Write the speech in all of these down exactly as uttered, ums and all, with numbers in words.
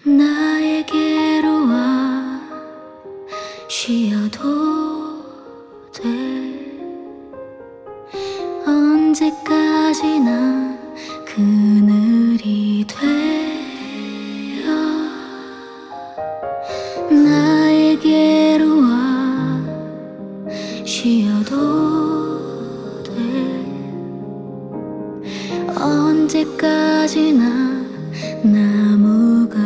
나에게로 와 쉬어도 돼. 언제까지나 그늘이 되어 나에게로 와 쉬어도 돼. 언제까지나 나무가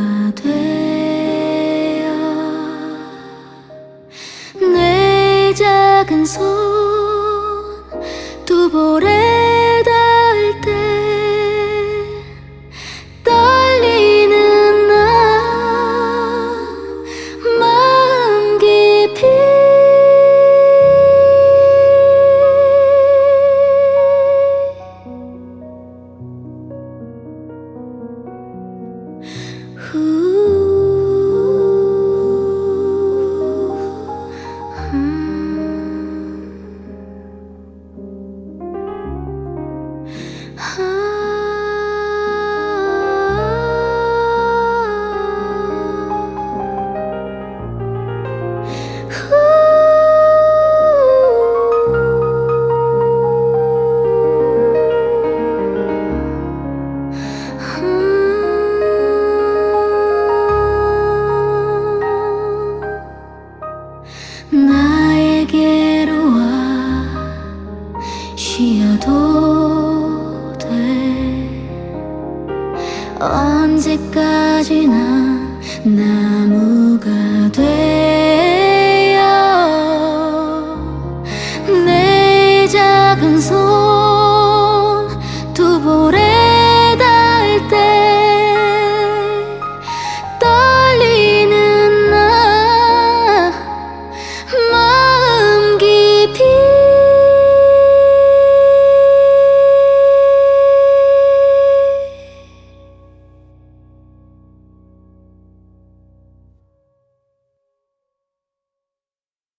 되어 내 작은 손 두 볼에 닿을 때 떨리는 나 마음 깊이 나에게로 와 쉬어도 돼. 언제까지나 나무가 돼.